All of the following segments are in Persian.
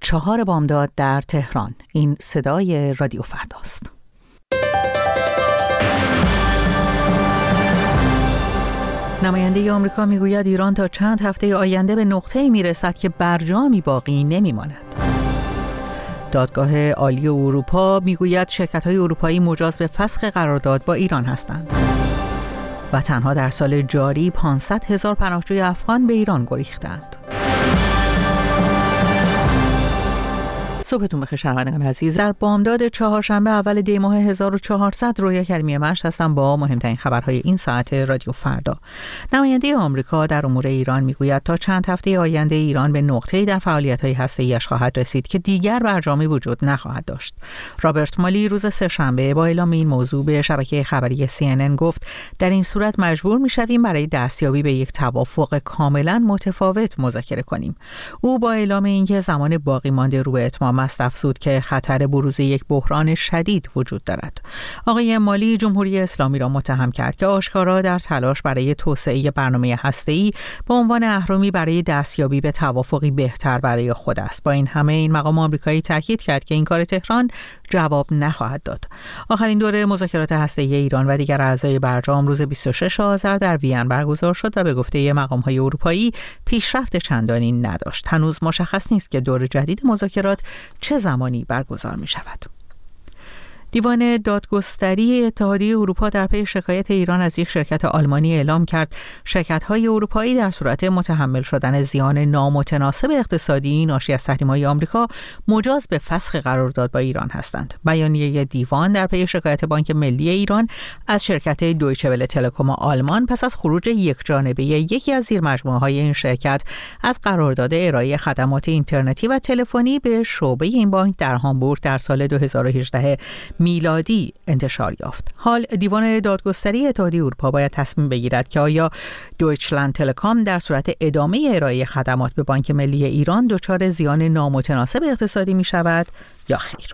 4 بامداد در تهران. این صدای رادیو فرداست. نماینده آمریکا میگوید ایران تا چند هفته آینده به نقطه‌ای میرسد که برجامی باقی نمیماند. دادگاه عالی اروپا میگوید شرکت‌های اروپایی مجاز به فسخ قرارداد با ایران هستند. و تنها در سال جاری 500,000 پناهجوی افغان به ایران گریختند. صبحتون بخیر شنوندگان عزیز. در بامداد چهارشنبه اول دی ماه 1400 رویا کریمی مشت هستم با مهمترین خبرهای این ساعت رادیو فردا. نماینده آمریکا در امور ایران میگوید تا چند هفته آینده ایران به نقطه‌ای در فعالیت‌های هسته‌ای‌اش خواهد رسید که دیگر برجامی وجود نخواهد داشت. رابرت مالی روز سه‌شنبه با اعلام این موضوع به شبکه خبری CNN گفت در این صورت مجبور می‌شویم برای دستیابی به یک توافق کاملاً متفاوت مذاکره کنیم. او با اعلام اینکه زمان باقی مانده رو به اتمام است افزود که خطر بروز یک بحران شدید وجود دارد. آقای مالی جمهوری اسلامی را متهم کرد که آشکارا در تلاش برای توسعه برنامه هسته‌ای به عنوان اهرمی برای دستیابی به توافقی بهتر برای خود است. با این همه این مقام آمریکایی تاکید کرد که این کار تهران جواب نخواهد داد. آخرین دوره مذاکرات هسته‌ای ایران و دیگر اعضای برجام روز 26 آذر در وین برگزار شد و به گفته مقام‌های اروپایی پیشرفت چندانی نداشت. هنوز مشخص نیست که دور جدید مذاکرات چه زمانی برگزار می شود. دیوان دادگستری اتحادیه اروپا در پی شکایت ایران از یک شرکت آلمانی اعلام کرد شرکت‌های اروپایی در صورت متحمل شدن زیان نامتناسب اقتصادی ناشی از تحریم‌های آمریکا مجاز به فسخ قرارداد با ایران هستند. بیانیه دیوان در پی شکایت بانک ملی ایران از شرکت دویچه ول تلکوم آلمان پس از خروج یکجانبه یکی از زیرمجموعه‌های این شرکت از قرارداد ارائه خدمات اینترنتی و تلفنی به شعبه این بانک در هامبورگ در سال 2018 میلادی انتشار یافت. حال دیوان دادگستری اتحادیه اروپا باید تصمیم بگیرد که آیا دویچلند تلکام در صورت ادامه ارائه خدمات به بانک ملی ایران دچار زیان نامتناسب اقتصادی می شود یا خیر.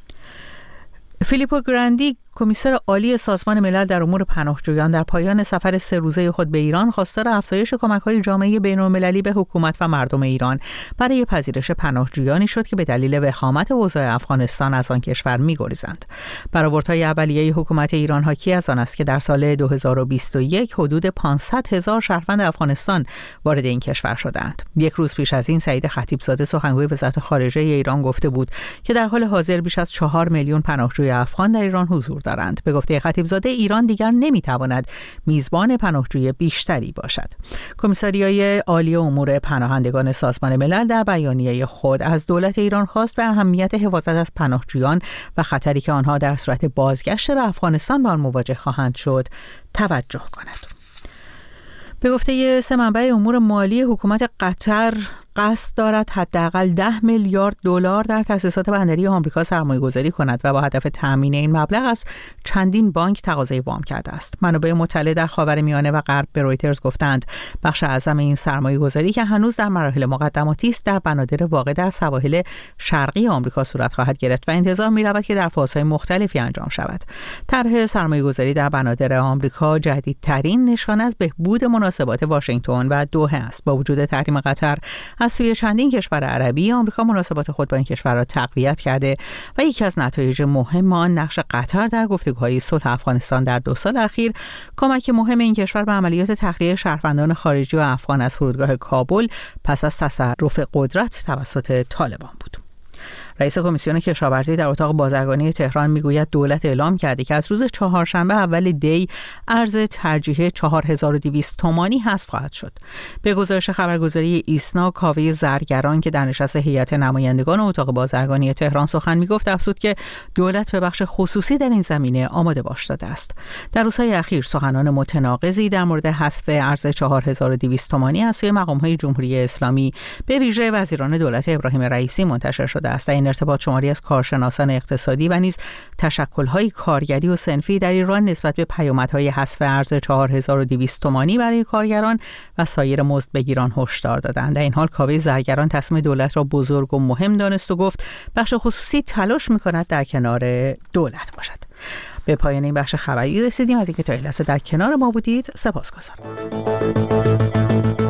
فیلیپو گراندی کمیسر عالی سازمان ملل در امور پناهجویان در پایان سفر 3 روزه خود به ایران خواستار افزایش کمک‌های جامعه بین‌المللی به حکومت و مردم ایران برای پذیرش پناهجویانی شد که به دلیل وخامت اوضاع افغانستان از آن کشور می‌گریزند. برآوردهای اولیه حکومت ایران حاکی از آن است که در سال 2021 حدود 500,000 شهروند افغانستان وارد این کشور شدند. یک روز پیش از این سعید خطیبزاده سخنگوی وزارت خارجه ایران گفته بود که در حال حاضر بیش از 4 میلیون پناهجوی افغان در ایران حضور دارند. به گفته خطیبزاده ایران دیگر نمیتواند میزبان پناهجوی بیشتری باشد. کمیساریای عالی امور پناهندگان سازمان ملل در بیانیه خود از دولت ایران خواست به اهمیت حفاظت از پناهجویان و خطری که آنها در صورت بازگشت به افغانستان با آن مواجه خواهند شد توجه کند. به گفته 3 منبع امور مالی حکومت قطر قصد دارد حداقل 10 میلیارد دلار در تأسیسات بندری آمریکا سرمایه‌گذاری کند و با هدف تامین این مبلغ از چندین بانک تقاضای وام کرده است. منابع مطلع در خاورمیانه و غرب به رویترز گفتند بخش اعظم این سرمایه‌گذاری که هنوز در مراحل مقدماتی است در بنادر واقع در سواحل شرقی آمریکا صورت خواهد گرفت و انتظار می‌رود که در فازهای مختلفی انجام شود. طرح سرمایه‌گذاری در بنادر آمریکا جدیدترین نشانه از بهبود مناسبات واشنگتن و دوحه است. با وجود تحریم قطر از سوی چندین کشور عربی آمریکا مناسبات خود با این کشور را تقویت کرده و یکی از نتایج مهم آن نقش قطر در گفتگوهای صلح افغانستان در 2 سال اخیر کمک مهم این کشور به عملیات تخلیه شهروندان خارجی و افغان از فرودگاه کابل پس از تصرف قدرت توسط طالبان بود. رئیس کمیسیون کشاورزی در اتاق بازرگانی تهران میگوید دولت اعلام کرده که از روز چهارشنبه اول دی ارز ترجیحی 4200 تومانی حذف خواهد شد. به گزارش خبرگزاری ایسنا کاوه زرگران که در نشست هیئت نمایندگان اتاق بازرگانی تهران سخن میگفت افزود که دولت به بخش خصوصی در این زمینه آماده باش داده است. در روزهای اخیر سخنان متناقضی در مورد حذف ارز 4200 تومانی از سوی مقام‌های جمهوری اسلامی به ویژه وزیران دولت ابراهیم رئیسی منتشر شده است. این ارتباط شماری از کارشناسان اقتصادی و نیز تشکل‌های کارگری و صنفی در ایران نسبت به پیامدهای حذف ارز 4200 تومانی برای کارگران و سایر مزدبگیران هشدار دادند. در این حال کاوه زرگران تصمیم دولت را بزرگ و مهم دانست و گفت بخش خصوصی تلاش می‌کند در کنار دولت باشد. به پایان این بخش خبری رسیدیم. از اینکه تا این لحظه در کنار ما بودید سپاسگزارم.